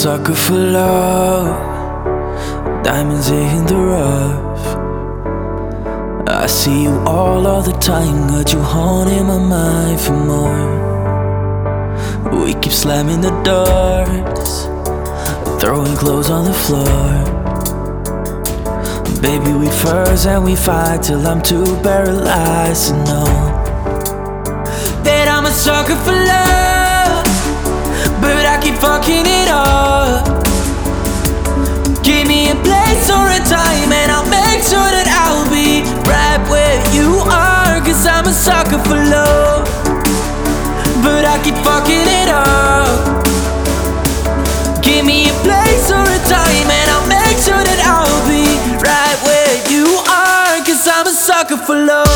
sucker for love, diamonds in the rough. I see you all the time, got you haunting my mind for more. We keep slamming the doors, throwing clothes on the floor. Baby, we fuss and we fight till I'm too paralyzed to know that I'm a sucker for love, but I keep fucking it up. Give me a place or a time and I'll make sure that I'll be right where you are. Cause I'm a sucker for love, but I keep fucking it up. Give me a place or a time and I'll make sure that I'll be right where you are. Cause I'm a sucker for love.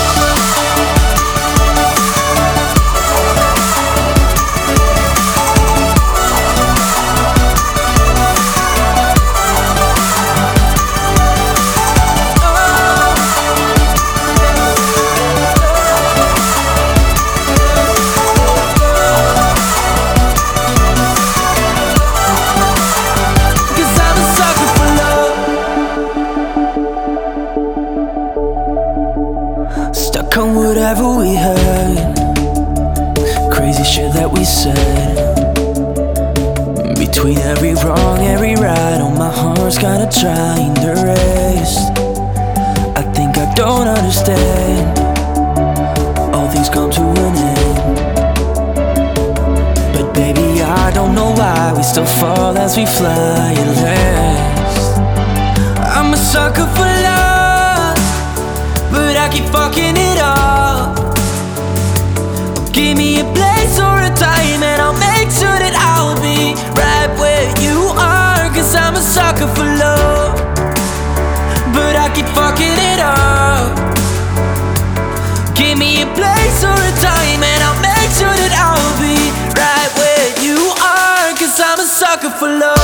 Stuck on whatever we heard, crazy shit that we said. Between every wrong, every right, oh my heart's kinda trying to rest. I think I don't understand, all things come to an end. But baby, I don't know why we still fall as we fly at last. I'm a sucker for love, but I keep fucking it up. Give me a place or a time and I'll make sure that I'll be right where you are. Cause I'm a sucker for love, but I keep fucking it up. Give me a place or a time and I'll make sure that I'll be right where you are. Cause I'm a sucker for love.